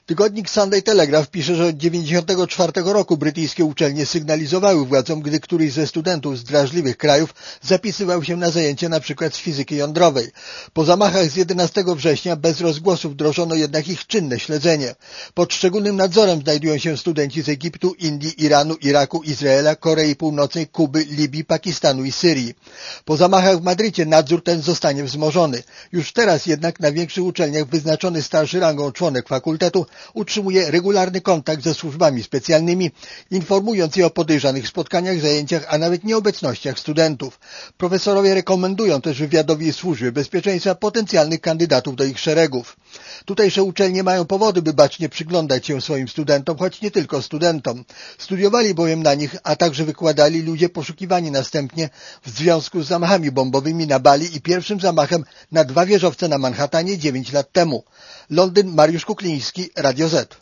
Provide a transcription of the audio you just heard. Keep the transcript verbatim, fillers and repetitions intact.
Tygodnik Sunday Telegraph pisze, że od dziewięćdziesiątego czwartego roku brytyjskie uczelnie sygnalizowały władzom, gdy któryś ze studentów z drażliwych krajów zapisywał się na zajęcia np. z fizyki jądrowej. Po zamachach z jedenastego września bez rozgłosu wdrożono jednak ich czynne śledzenie. Pod szczególnym nadzorem znajdują się studenci z Egiptu, Indii, Iranu, Iraku, Izraela, Korei Północnej, Kuby, Libii, Pakistanu i Syrii. Po zamachach w Madrycie nadzór ten zostanie wzmożony. Już teraz jednak na większych uczelniach wyznaczony starszy rangą członek fakultetu utrzymuje regularny kontakt ze służbami specjalnymi, informując je o podejrzanych spotkaniach, zajęciach, a nawet nieobecnościach studentów. Profesorowie rekomendują też wywiadowi służby bezpieczeństwa potencjalnych kandydatów do ich szeregów. Tutejsze uczelnie mają powody, by bacznie przyglądać się swoim studentom, choć nie tylko studentom. Studiowali bowiem na nich, a także wykładali ludzie poszukiwani następnie w związku z zamachami bombowymi na Bali i pierwszym zamachem na dwa wieżowce na Manhattanie dziewięć lat temu. Londyn, Mariusz Kukliński, Radio Z.